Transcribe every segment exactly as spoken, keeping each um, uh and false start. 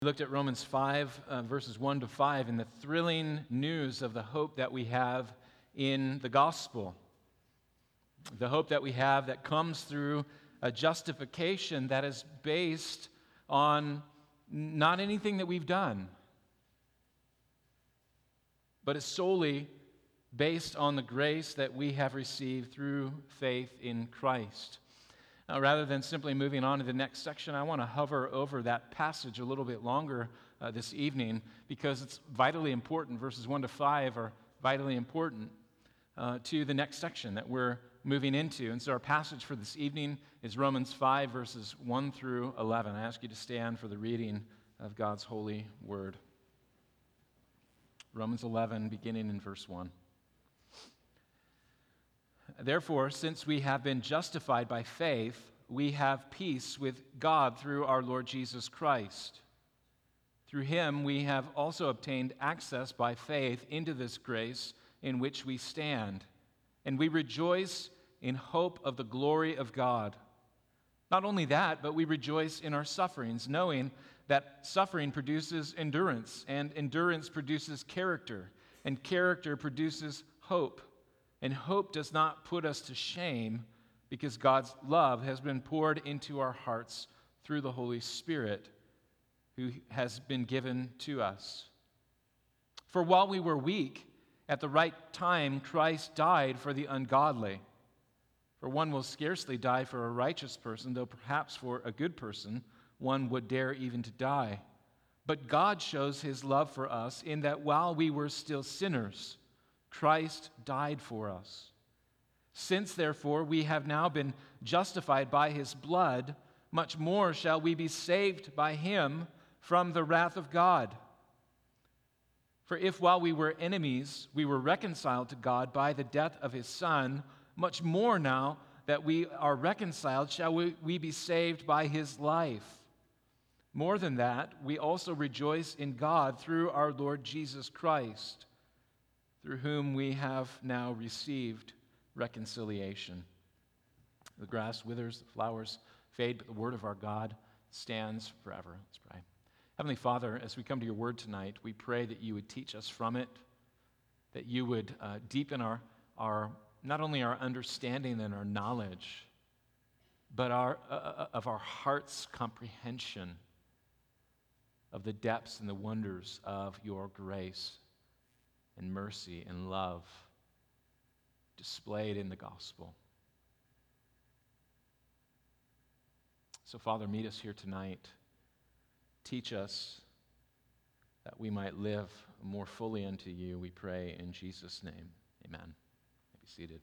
We looked at Romans five, uh, verses one to five, and the thrilling news of the hope that we have in the gospel. The hope that we have that comes through a justification that is based on not anything that we've done, but is solely based on the grace that we have received through faith in Christ. Now, rather than simply moving on to the next section, I want to hover over that passage a little bit longer uh, this evening because it's vitally important. Verses one to five are vitally important uh, to the next section that we're moving into. And so our passage for this evening is Romans five, verses one through eleven. I ask you to stand for the reading of God's holy word. Romans eleven, beginning in verse one. Therefore, since we have been justified by faith, we have peace with God through our Lord Jesus Christ. Through him we have also obtained access by faith into this grace in which we stand, and we rejoice in hope of the glory of God. Not only that, but we rejoice in our sufferings, knowing that suffering produces endurance, and endurance produces character, and character produces hope. And hope does not put us to shame because God's love has been poured into our hearts through the Holy Spirit who has been given to us. For while we were weak, at the right time Christ died for the ungodly. For one will scarcely die for a righteous person, though perhaps for a good person one would dare even to die. But God shows his love for us in that while we were still sinners, Christ died for us. Since, therefore, we have now been justified by his blood, much more shall we be saved by him from the wrath of God. For if while we were enemies, we were reconciled to God by the death of his Son, much more now that we are reconciled, shall we, we be saved by his life. More than that, we also rejoice in God through our Lord Jesus Christ, through whom we have now received reconciliation. The grass withers, the flowers fade, but the word of our God stands forever. Let's pray. Heavenly Father, as we come to your word tonight, we pray that you would teach us from it, that you would uh, deepen our, our, not only our understanding and our knowledge, but our, uh, of our heart's comprehension of the depths and the wonders of your grace and mercy and love displayed in the gospel. So, Father, meet us here tonight. Teach us that we might live more fully unto you, we pray in Jesus' name. Amen. Be seated.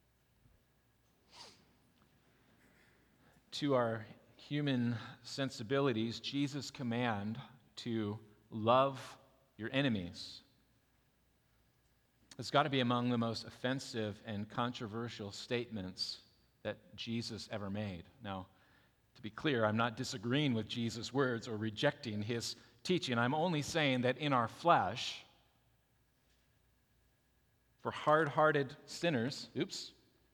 To our human sensibilities, Jesus' command to love your enemies it's got to be among the most offensive and controversial statements that Jesus ever made. Now, to be clear, I'm not disagreeing with Jesus' words or rejecting his teaching. I'm only saying that in our flesh, for hard-hearted sinners, oops,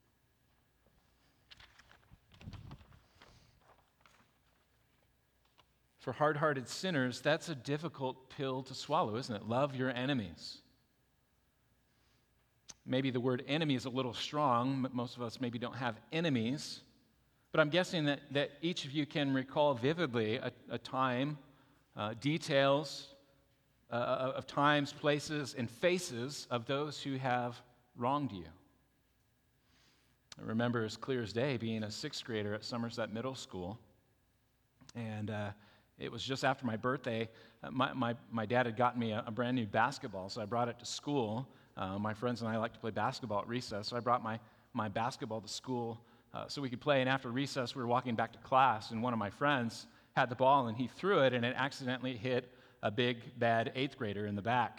for hard-hearted sinners, that's a difficult pill to swallow, isn't it? Love your enemies. Maybe the word enemy is a little strong. Most of us maybe don't have enemies. But I'm guessing that, that each of you can recall vividly a, a time, uh, details uh, of times, places, and faces of those who have wronged you. I remember as clear as day being a sixth grader at Somerset Middle School. And uh, it was just after my birthday. Uh, my, my, my dad had gotten me a, a brand new basketball, so I brought it to school. Uh, my friends and I like to play basketball at recess, so I brought my, my basketball to school uh, so we could play. And after recess, we were walking back to class, and one of my friends had the ball, and he threw it, and it accidentally hit a big, bad eighth grader in the back.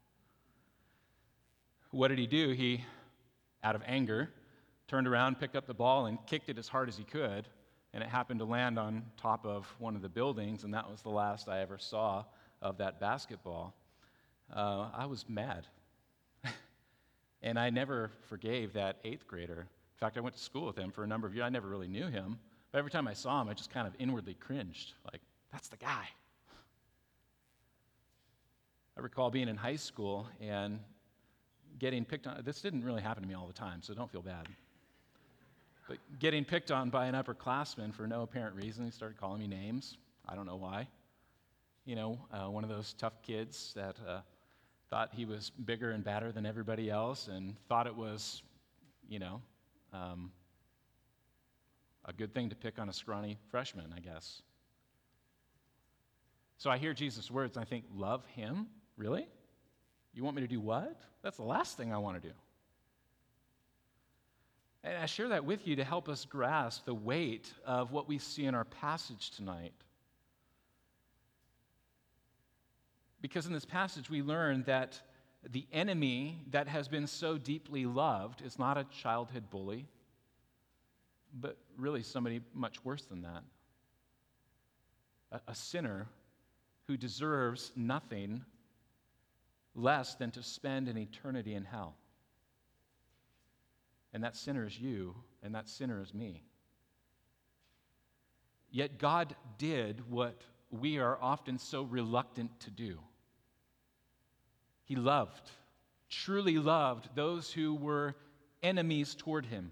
What did he do? He, out of anger, turned around, picked up the ball, and kicked it as hard as he could, and it happened to land on top of one of the buildings, and that was the last I ever saw of that basketball. Uh, I was mad. And I never forgave that eighth grader. In fact, I went to school with him for a number of years. I never really knew him. But every time I saw him, I just kind of inwardly cringed. Like, that's the guy. I recall being in high school and getting picked on. This didn't really happen to me all the time, so don't feel bad. But getting picked on by an upperclassman for no apparent reason. He started calling me names. I don't know why. You know, uh, one of those tough kids that uh, thought he was bigger and badder than everybody else and thought it was, you know, um, a good thing to pick on a scrawny freshman, I guess. So I hear Jesus' words and I think, love him? Really? You want me to do what? That's the last thing I want to do. And I share that with you to help us grasp the weight of what we see in our passage tonight. Because in this passage we learn that the enemy that has been so deeply loved is not a childhood bully, but really somebody much worse than that. A, a sinner who deserves nothing less than to spend an eternity in hell. And that sinner is you, and that sinner is me. Yet God did what we are often so reluctant to do. He loved, truly loved those who were enemies toward him.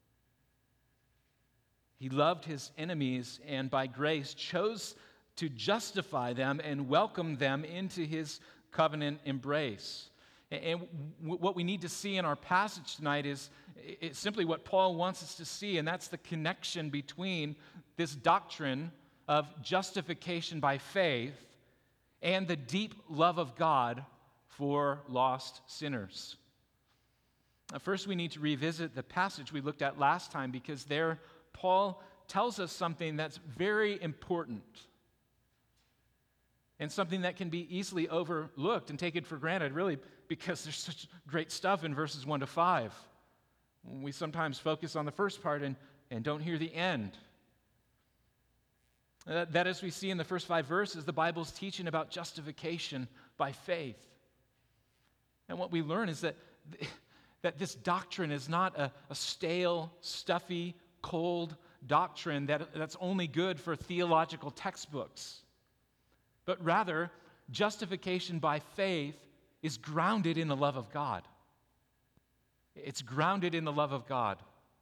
He loved his enemies and by grace chose to justify them and welcome them into his covenant embrace. And what we need to see in our passage tonight is it's simply what Paul wants us to see, and that's the connection between this doctrine of justification by faith and the deep love of God for lost sinners. First, we need to revisit the passage we looked at last time, because there Paul tells us something that's very important and something that can be easily overlooked and taken for granted, really, because there's such great stuff in verses one to five. We sometimes focus on the first part and, and don't hear the end. That, that, as we see in the first five verses, the Bible's teaching about justification by faith. And what we learn is that, that this doctrine is not a, a stale, stuffy, cold doctrine that, that's only good for theological textbooks. But rather, justification by faith is grounded in the love of God. It's grounded in the love of God.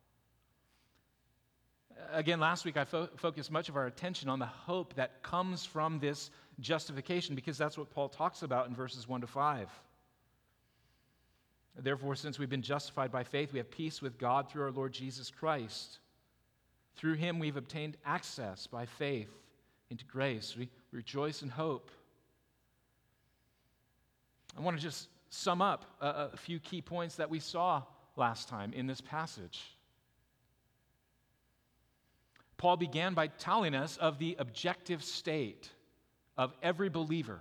Again, last week I fo- focused much of our attention on the hope that comes from this justification, because that's what Paul talks about in verses one to five. Therefore, since we've been justified by faith, we have peace with God through our Lord Jesus Christ. Through him we've obtained access by faith into grace. We rejoice in hope. I want to just sum up a, a few key points that we saw last time in this passage. Paul began by telling us of the objective state of every believer.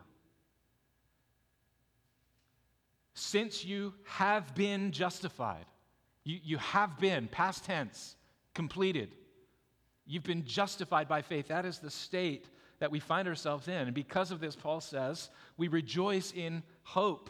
Since you have been justified, you, you have been, past tense, completed. You've been justified by faith. That is the state that we find ourselves in. And because of this, Paul says, we rejoice in hope.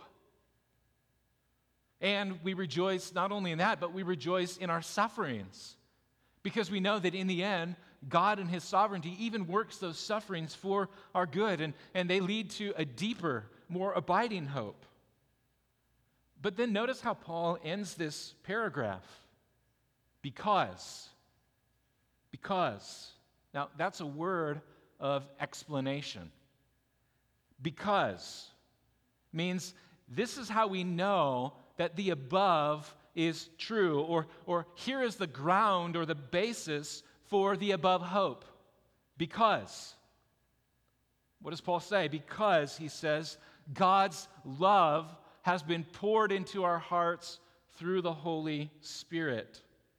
And we rejoice not only in that, but we rejoice in our sufferings. Because we know that in the end, God in his sovereignty even works those sufferings for our good, and, and they lead to a deeper, more abiding hope. But then notice how Paul ends this paragraph. Because. Because. Now, that's a word of explanation. Because means this is how we know that the above is true, or, or here is the ground or the basis for the above hope. Because. What does Paul say? Because, he says, God's love has been poured into our hearts through the Holy Spirit.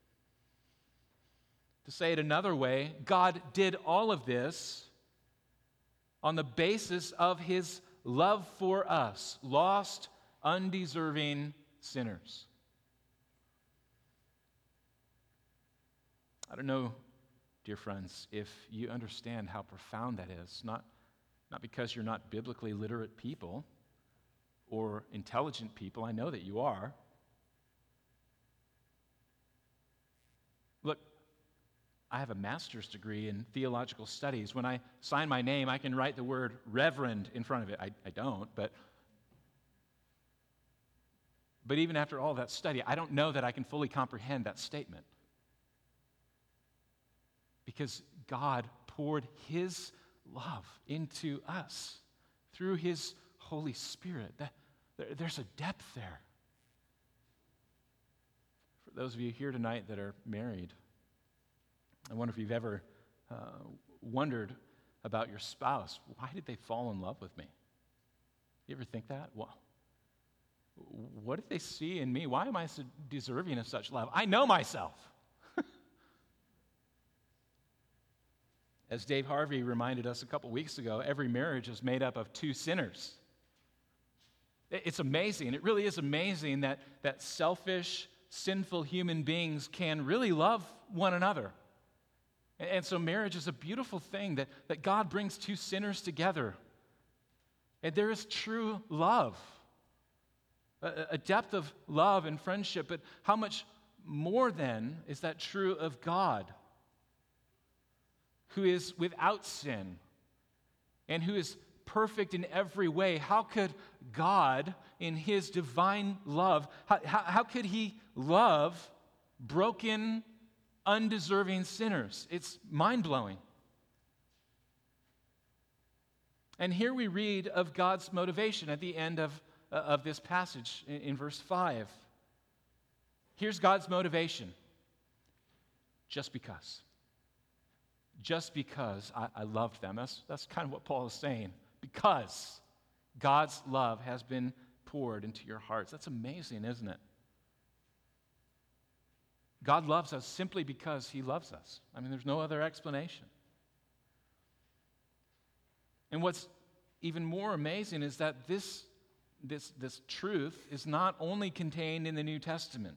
To say it another way, God did all of this on the basis of his love for us, lost, undeserving sinners. I don't know, dear friends, if you understand how profound that is, not, not because you're not biblically literate people or intelligent people. I know that you are. Look, I have a master's degree in theological studies. When I sign my name, I can write the word reverend in front of it. I, I don't, but But even after all that study, I don't know that I can fully comprehend that statement. Because God poured his love into us through his Holy Spirit. That, there, there's a depth there. For those of you here tonight that are married, I wonder if you've ever uh, wondered about your spouse. Why did they fall in love with me? You ever think that? Well, what did they see in me? Why am I so deserving of such love? I know myself. As Dave Harvey reminded us a couple weeks ago, every marriage is made up of two sinners. It's amazing. It really is amazing that, that selfish, sinful human beings can really love one another. And so marriage is a beautiful thing that, that God brings two sinners together. And there is true love, a, a depth of love and friendship, but how much more then is that true of God, who is without sin and who is perfect in every way? How could God, in his divine love, how, how, how could he love broken, undeserving sinners? It's mind-blowing. And here we read of God's motivation at the end of, uh, of this passage in, in verse five. Here's God's motivation. Just because. Just because I, I loved them. That's, that's kind of what Paul is saying. Because God's love has been poured into your hearts. That's amazing, isn't it? God loves us simply because he loves us. I mean, there's no other explanation. And what's even more amazing is that this, this, this truth is not only contained in the New Testament.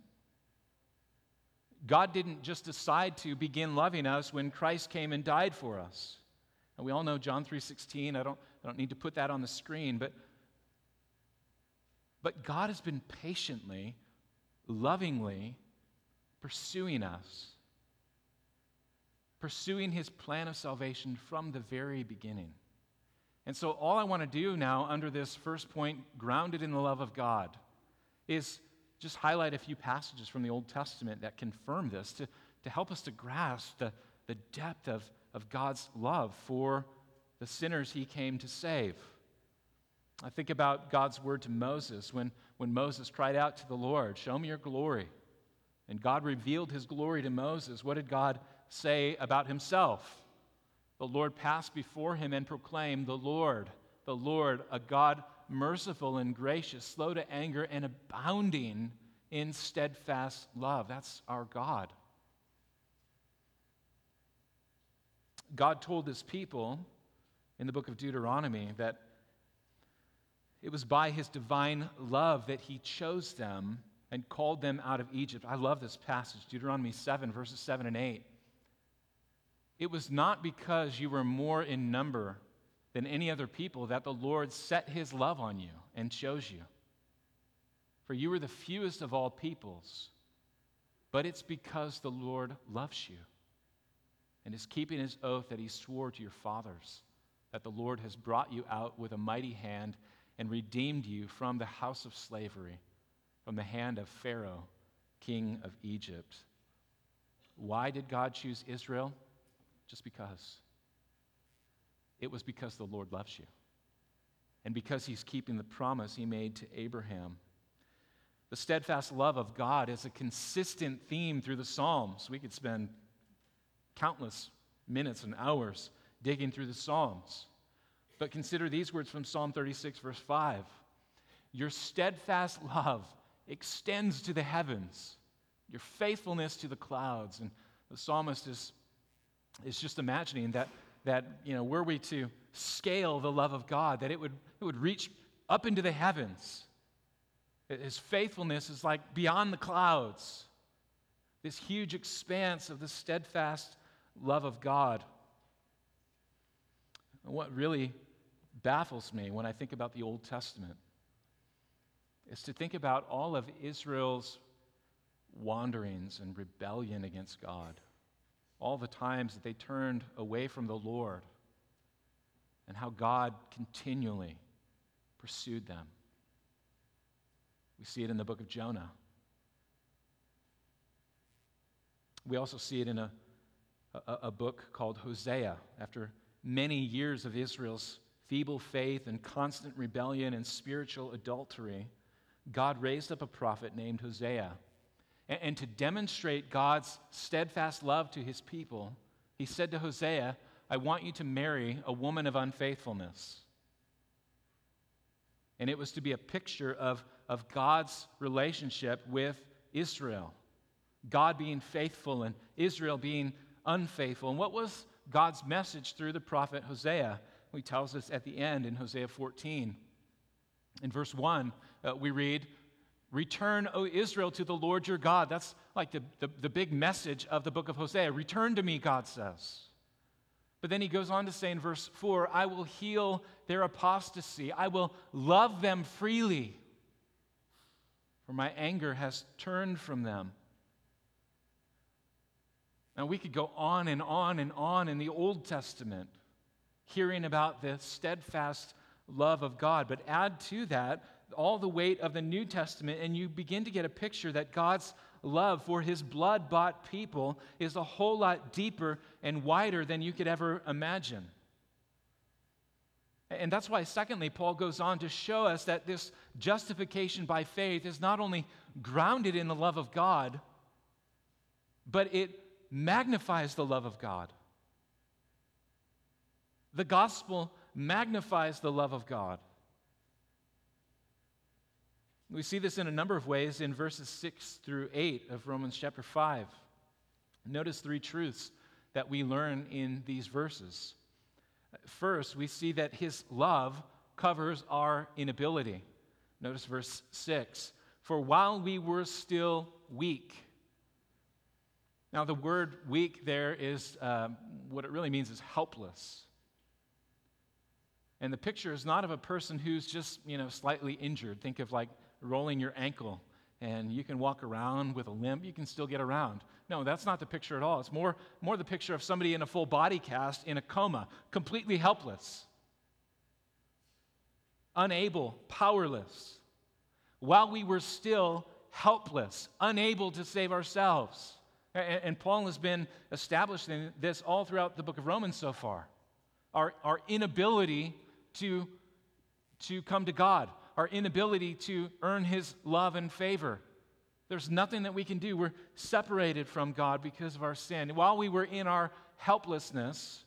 God didn't just decide to begin loving us when Christ came and died for us. And we all know John three sixteen. I don't, I don't need to put that on the screen, but, but God has been patiently, lovingly pursuing us, pursuing his plan of salvation from the very beginning. And so all I want to do now under this first point, grounded in the love of God, is just highlight a few passages from the Old Testament that confirm this to, to help us to grasp the, the depth of, of God's love for the sinners he came to save. I think about God's word to Moses when, when Moses cried out to the Lord, "Show me your glory." And God revealed his glory to Moses. What did God say about himself? The Lord passed before him and proclaimed, "The Lord, the Lord, a God merciful and gracious, slow to anger and abounding in steadfast love." That's our God. God told his people in the book of Deuteronomy that it was by his divine love that he chose them and called them out of Egypt. I love this passage, Deuteronomy seven, verses seven and eight. It was not because you were more in number than any other people that the Lord set his love on you and chose you. For you were the fewest of all peoples, but it's because the Lord loves you and is keeping his oath that he swore to your fathers, that the Lord has brought you out with a mighty hand and redeemed you from the house of slavery, from the hand of Pharaoh, king of Egypt. Why did God choose Israel? Just because. It was because the Lord loves you. And because he's keeping the promise he made to Abraham. The steadfast love of God is a consistent theme through the Psalms. We could spend countless minutes and hours digging through the Psalms. But consider these words from Psalm thirty-six, verse five. Your steadfast love extends to the heavens, your faithfulness to the clouds. And the psalmist is, is just imagining that, that, you know, were we to scale the love of God, that it would, it would reach up into the heavens. His faithfulness is like beyond the clouds, this huge expanse of the steadfast love of God. And what really baffles me when I think about the Old Testament is to think about all of Israel's wanderings and rebellion against God, all the times that they turned away from the Lord, and how God continually pursued them. We see it in the book of Jonah. We also see it in a, a, a book called Hosea. After many years of Israel's feeble faith and constant rebellion and spiritual adultery, God raised up a prophet named Hosea. And, and to demonstrate God's steadfast love to his people, he said to Hosea, I want you to marry a woman of unfaithfulness. And it was to be a picture of, of God's relationship with Israel. God being faithful and Israel being unfaithful. And what was God's message through the prophet Hosea? He tells us at the end in Hosea fourteen. In verse one, uh, we read, Return, O Israel, to the Lord your God. That's like the, the, the big message of the book of Hosea. Return to me, God says. But then he goes on to say in verse four, I will heal their apostasy. I will love them freely, for my anger has turned from them. Now, we could go on and on and on in the Old Testament, hearing about the steadfast love of God. But add to that all the weight of the New Testament, and you begin to get a picture that God's love for his blood-bought people is a whole lot deeper and wider than you could ever imagine. And that's why, secondly, Paul goes on to show us that this justification by faith is not only grounded in the love of God, but it magnifies the love of God. The gospel magnifies the love of God. We see this in a number of ways in verses six through eight of Romans chapter five. Notice three truths that we learn in these verses. First, we see that his love covers our inability. Notice verse six. For while we were still weak. Now, the word weak there is, um, what it really means is helpless. And the picture is not of a person who's just, you know, slightly injured. Think of like rolling your ankle and you can walk around with a limp. You can still get around. No, that's not the picture at all. It's more, more the picture of somebody in a full body cast in a coma, completely helpless, unable, powerless. While we were still helpless, unable to save ourselves. And, and Paul has been establishing this all throughout the book of Romans so far. Our, our inability to, to come to God, our inability to earn his love and favor. There's nothing that we can do. We're separated from God because of our sin. While we were in our helplessness,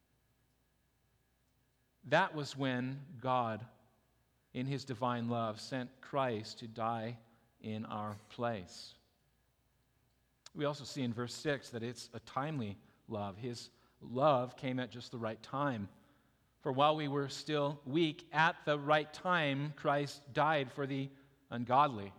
that was when God, in his divine love, sent Christ to die in our place. We also see in verse six that it's a timely love. His love came at just the right time. For while we were still weak, at the right time, Christ died for the ungodly.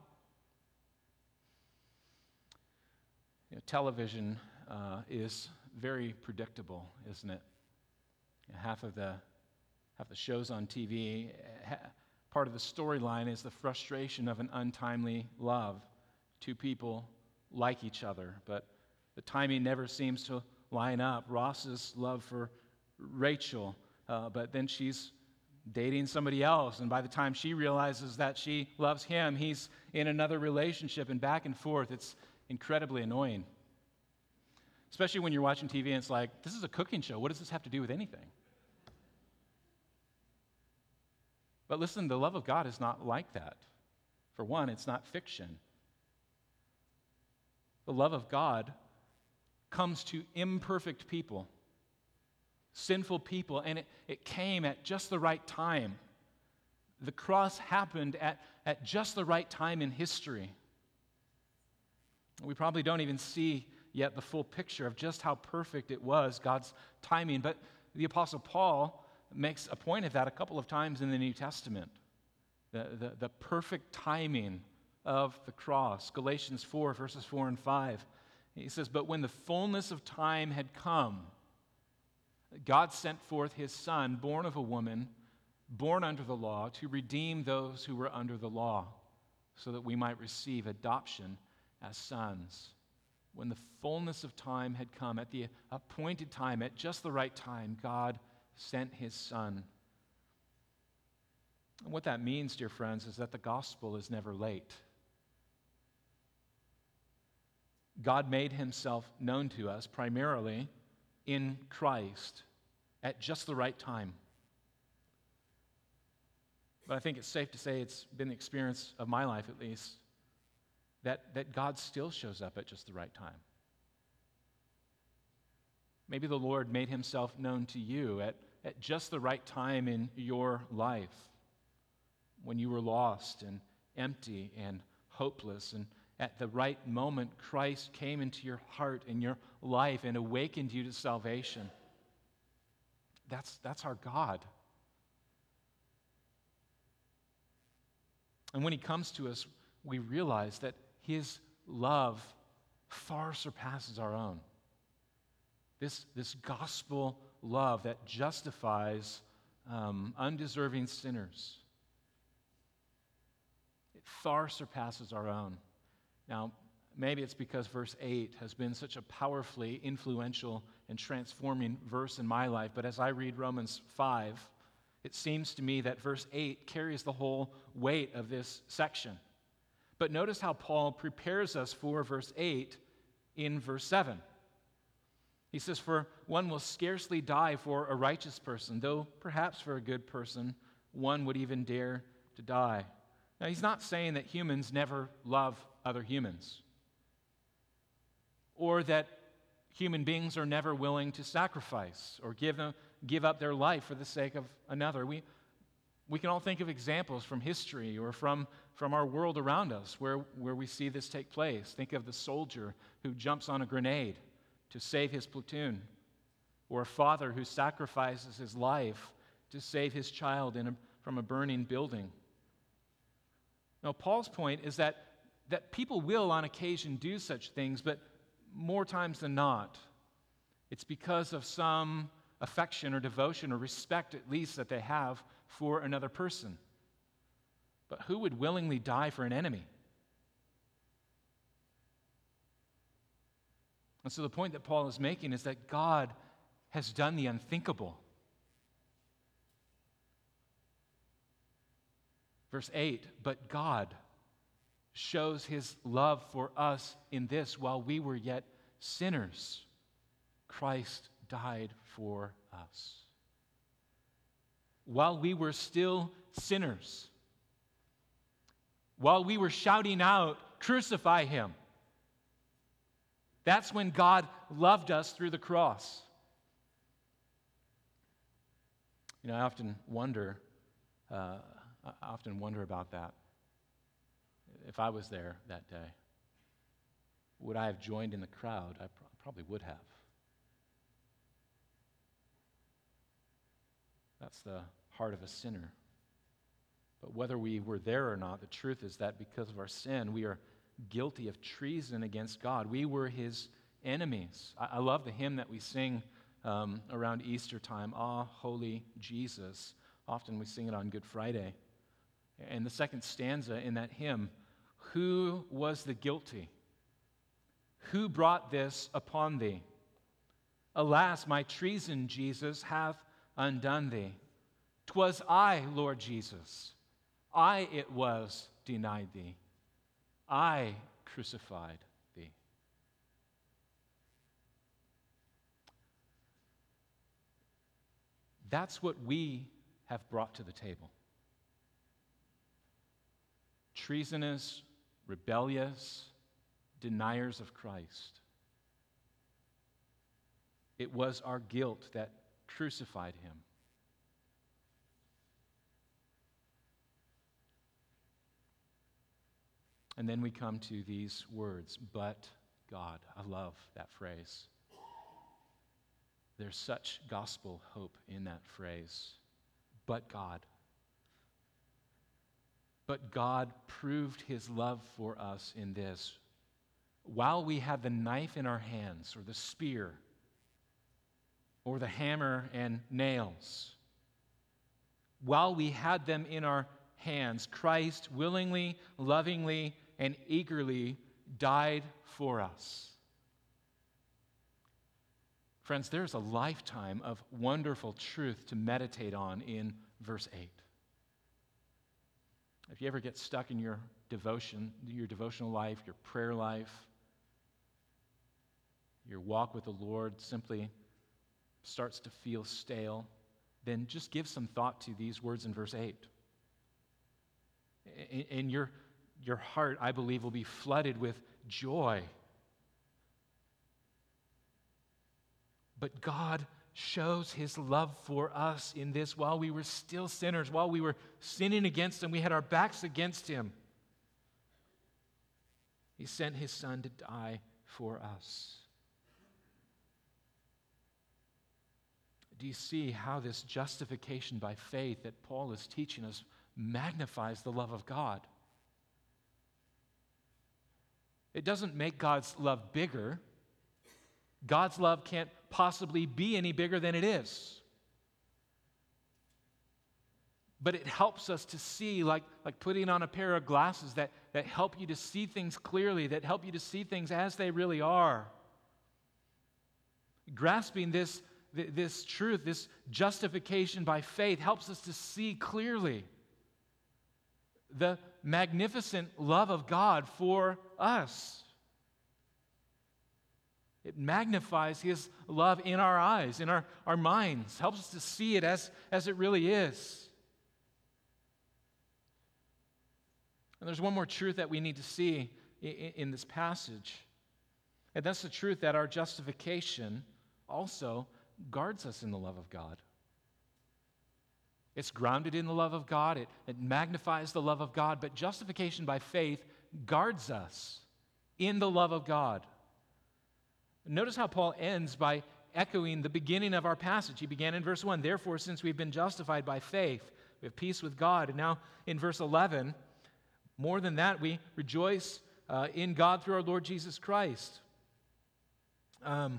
You know, television uh, is very predictable, isn't it? Half of the half the shows on T V, ha, part of the storyline is the frustration of an untimely love. Two people like each other, but the timing never seems to line up. Ross's love for Rachel, uh, but then she's dating somebody else, and by the time she realizes that she loves him, he's in another relationship, and back and forth. It's incredibly annoying. Especially when you're watching T V and it's like, this is a cooking show. What does this have to do with anything? But listen, the love of God is not like that. For one, it's not fiction. The love of God comes to imperfect people, sinful people, and it, it came at just the right time. The cross happened at, at just the right time in history. We probably don't even see yet the full picture of just how perfect it was, God's timing, but the Apostle Paul makes a point of that a couple of times in the New Testament. The, the, the perfect timing of the cross. Galatians four, verses four and five. He says, but when the fullness of time had come, God sent forth his Son, born of a woman, born under the law, to redeem those who were under the law, so that we might receive adoption as sons. When the fullness of time had come, at the appointed time, at just the right time, God sent his Son. And what that means, dear friends, is that the gospel is never late. God made himself known to us primarily in Christ at just the right time. But I think it's safe to say it's been the experience of my life, at least, that, that God still shows up at just the right time. Maybe the Lord made himself known to you at, at just the right time in your life, when you were lost and empty and hopeless, and at the right moment, Christ came into your heart and your life and awakened you to salvation. That's, that's our God. And when he comes to us, we realize that his love far surpasses our own. This, this gospel love that justifies um, undeserving sinners, it far surpasses our own. Now, maybe it's because verse eight has been such a powerfully influential and transforming verse in my life, but as I read Romans five, it seems to me that verse eight carries the whole weight of this section. But notice how Paul prepares us for verse eight in verse seven. He says, "For one will scarcely die for a righteous person, though perhaps for a good person one would even dare to die." Now, he's not saying that humans never love other humans, or that human beings are never willing to sacrifice or give, them, give up their life for the sake of another. We, we can all think of examples from history or from, from our world around us where, where we see this take place. Think of the soldier who jumps on a grenade to save his platoon, or a father who sacrifices his life to save his child in a, from a burning building. Now, Paul's point is that, that people will on occasion do such things, but more times than not, it's because of some affection or devotion or respect, at least, that they have for another person. But who would willingly die for an enemy? And so the point that Paul is making is that God has done the unthinkable. Verse eight, "But God shows his love for us in this: while we were yet sinners, Christ died for us." While we were still sinners, while we were shouting out, "Crucify him," that's when God loved us through the cross. You know, I often wonder, uh, I often wonder about that. If I was there that day, would I have joined in the crowd? I pro- probably would have. That's the heart of a sinner. But whether we were there or not, the truth is that because of our sin, we are guilty of treason against God. We were his enemies. I, I love the hymn that we sing um, around Easter time, "Ah, Holy Jesus." Often we sing it on Good Friday. And the second stanza in that hymn, "Who was the guilty? Who brought this upon thee? Alas, my treason, Jesus, hath undone thee. 'Twas I, Lord Jesus, I it was denied thee. I crucified thee." That's what we have brought to the table. Treasonous, rebellious, deniers of Christ. It was our guilt that crucified him. And then we come to these words, "but God." I love that phrase. There's such gospel hope in that phrase. But God. But God proved his love for us in this: while we had the knife in our hands, or the spear, or the hammer and nails, while we had them in our hands, Christ willingly, lovingly, and eagerly died for us. Friends, there's a lifetime of wonderful truth to meditate on in verse eight. If you ever get stuck in your devotion, your devotional life, your prayer life, your walk with the Lord simply starts to feel stale, then just give some thought to these words in verse eight. And your, your heart, I believe, will be flooded with joy. But God shows his love for us in this while we were still sinners, while we were sinning against him, we had our backs against him. He sent his Son to die for us. Do you see how this justification by faith that Paul is teaching us magnifies the love of God? It doesn't make God's love bigger. God's love can't possibly be any bigger than it is. But it helps us to see, like, like putting on a pair of glasses that, that help you to see things clearly, that help you to see things as they really are. Grasping this, this truth, this justification by faith, helps us to see clearly the magnificent love of God for us. It magnifies his love in our eyes, in our, our minds, helps us to see it as, as it really is. And there's one more truth that we need to see in, in this passage, and that's the truth that our justification also guards us in the love of God. It's grounded in the love of God, it, it magnifies the love of God, but justification by faith guards us in the love of God. Notice how Paul ends by echoing the beginning of our passage. He began in verse one, therefore, since we've been justified by faith, we have peace with God. And now in verse eleven, more than that, we rejoice uh, in God through our Lord Jesus Christ. Um,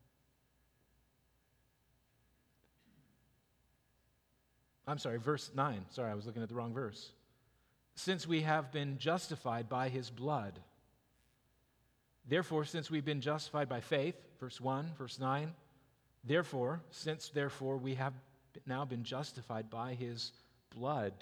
I'm sorry, verse nine. Sorry, I was looking at the wrong verse. Since we have been justified by his blood. Therefore, since we've been justified by faith, verse one, verse nine, therefore, since therefore we have now been justified by his blood.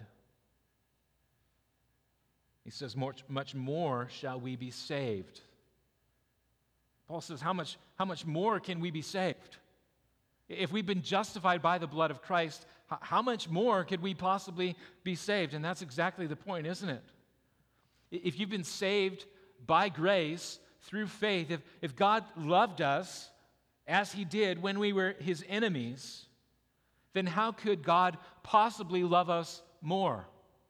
He says, much, much more shall we be saved. Paul says, how much, how much more can we be saved? If we've been justified by the blood of Christ, how much more could we possibly be saved? And that's exactly the point, isn't it? If you've been saved by grace, through faith, if, if God loved us as he did when we were his enemies, then how could God possibly love us more?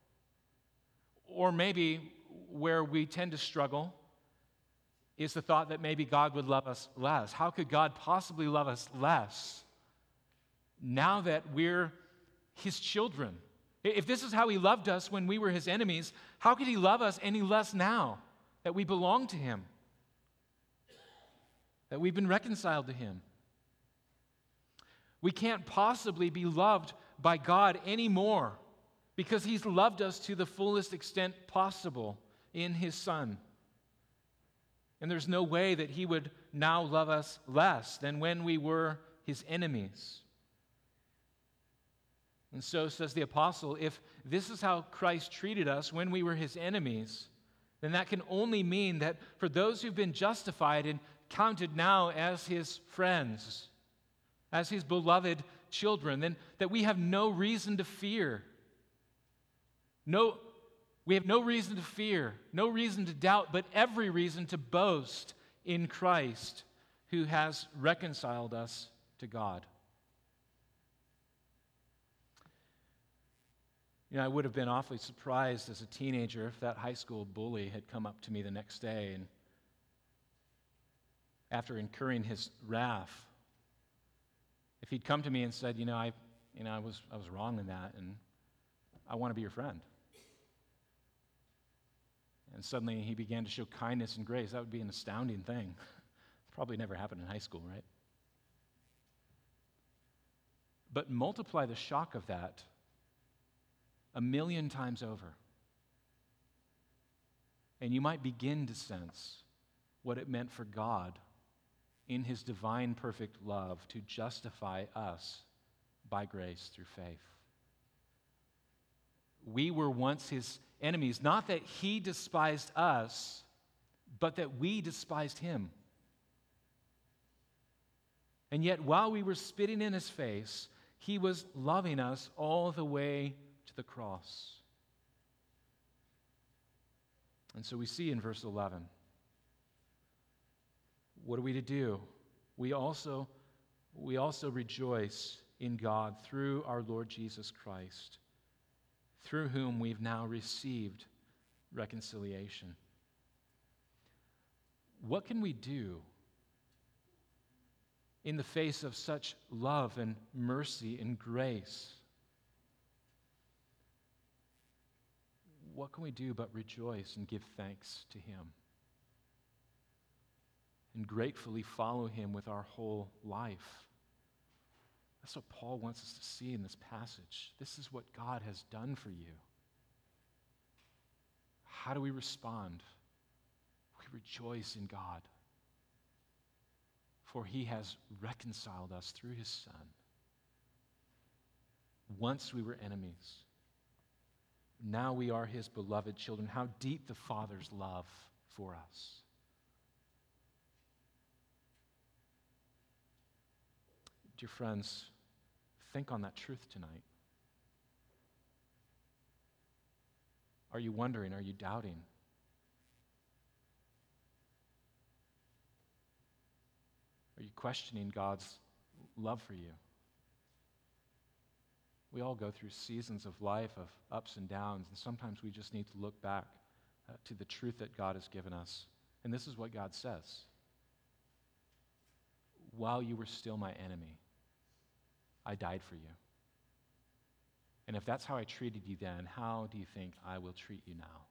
Or maybe where we tend to struggle is the thought that maybe God would love us less. How could God possibly love us less now that we're his children? If this is how he loved us when we were his enemies, how could he love us any less now that we belong to him? That we've been reconciled to him. We can't possibly be loved by God anymore because he's loved us to the fullest extent possible in his Son. And there's no way that he would now love us less than when we were his enemies. And so says the apostle, if this is how Christ treated us when we were his enemies, then that can only mean that for those who've been justified and counted now as his friends, as his beloved children, then that we have no reason to fear. No, we have no reason to fear, no reason to doubt, but every reason to boast in Christ, who has reconciled us to God. You know, I would have been awfully surprised as a teenager if that high school bully had come up to me the next day and after incurring his wrath, if he'd come to me and said, you know, I, you know, I was, I was wrong in that, and I want to be your friend. And suddenly he began to show kindness and grace. That would be an astounding thing. Probably never happened in high school, right? But multiply the shock of that a million times over, and you might begin to sense what it meant for God in his divine perfect love to justify us by grace through faith. We were once his enemies, not that he despised us, but that we despised him. And yet, while we were spitting in his face, he was loving us all the way to the cross. And so we see in verse eleven, what are we to do? We also, we also rejoice in God through our Lord Jesus Christ, through whom we've now received reconciliation. What can we do in the face of such love and mercy and grace? What can we do but rejoice and give thanks to him and gratefully follow him with our whole life? That's what Paul wants us to see in this passage. This is what God has done for you. How do we respond? We rejoice in God, for he has reconciled us through his Son. Once we were enemies, now we are his beloved children. How deep the Father's love for us. Dear friends, think on that truth tonight. Are you wondering? Are you doubting? Are you questioning God's love for you? We all go through seasons of life of ups and downs, and sometimes we just need to look back uh, to the truth that God has given us. And this is what God says. While you were still my enemy, I died for you. And if that's how I treated you then, how do you think I will treat you now?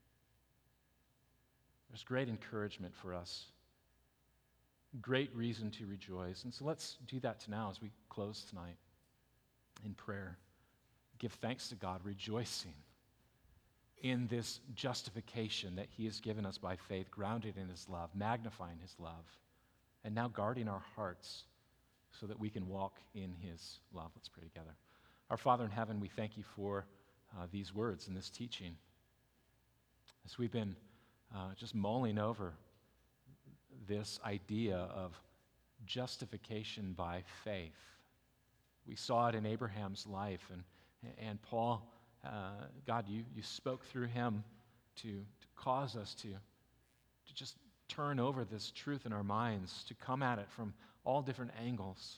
There's great encouragement for us, great reason to rejoice. And so let's do that now as we close tonight in prayer. Give thanks to God, rejoicing in this justification that he has given us by faith, grounded in his love, magnifying his love, and now guarding our hearts so that we can walk in his love. Let's pray together. Our Father in heaven, we thank you for uh, these words and this teaching. As we've been uh, just mulling over this idea of justification by faith. We saw it in Abraham's life, and, and Paul, uh, God, you, you spoke through him to, to cause us to, to just turn over this truth in our minds, to come at it from all different angles.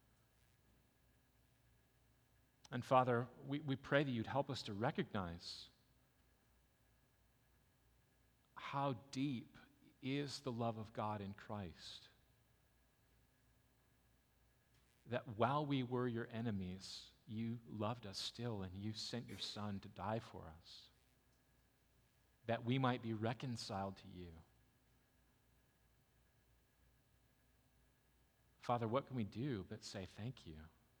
And Father, we, we pray that you'd help us to recognize how deep is the love of God in Christ. That while we were your enemies, you loved us still, and you sent your Son to die for us, that we might be reconciled to you. Father, what can we do but say thank you?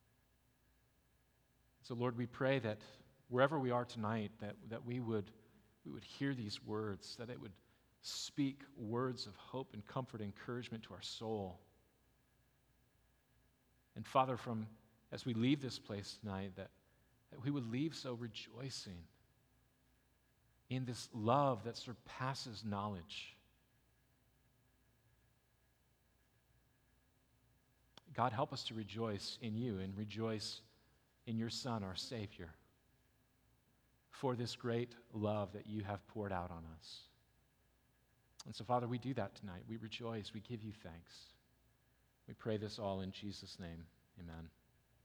So, Lord, we pray that wherever we are tonight, that, that we would we would hear these words, that it would speak words of hope and comfort and encouragement to our soul. And Father, from as we leave this place tonight, that, that we would leave so rejoicing in this love that surpasses knowledge. God, help us to rejoice in you and rejoice in your Son, our Savior, for this great love that you have poured out on us. And so, Father, we do that tonight. We rejoice. We give you thanks. We pray this all in Jesus' name. Amen.